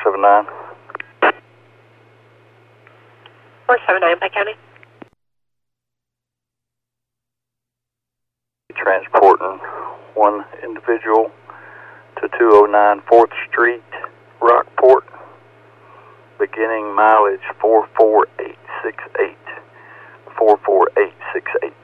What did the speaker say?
479. 479, Pike County. Transporting one individual to 209 4th Street, Rockport, beginning mileage 44868. 44868.